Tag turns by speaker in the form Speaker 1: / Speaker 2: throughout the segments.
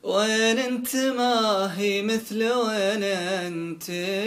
Speaker 1: وين انت ما هي مثل وين انت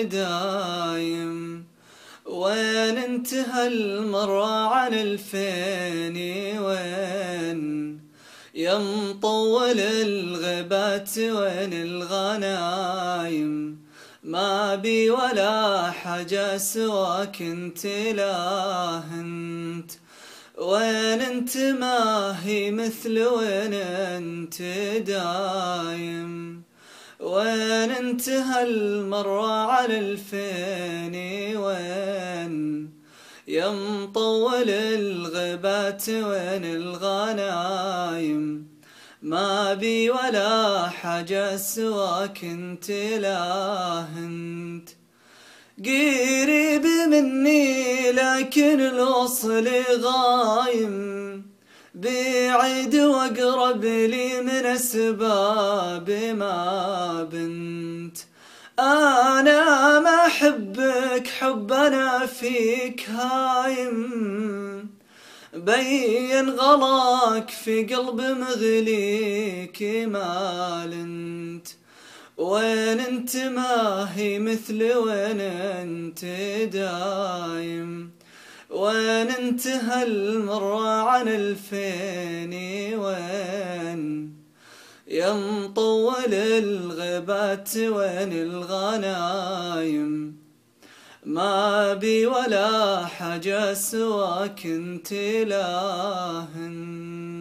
Speaker 1: دايم؟ وين انت هالمرة عن الفيني؟ وين يا مطول الغبات؟ وين الغنايم؟ ما بي ولا حاجة سواك انت لا انت. وين انت ما هي مثل وين انت دايم؟ وين انت هالمرة على الفيني؟ وين يا مطول الغبات؟ وين الغنايم؟ ما بي ولا حاجة سواك انت لا انت. قريب مني لكن الوصل غايم، بعيد واقرب لي من اسباب ما بنت. انا ما احبك حب انا فيك هايم، بين غلاك في قلب مغليك مال انت. وين انت ما هي مثل وين انت دايم؟ وين انت هالمرة عن الفيني؟ وين يا مطول الغبات؟ وين الغنايم؟ ما بي ولا حاجة سواك انت لا انت.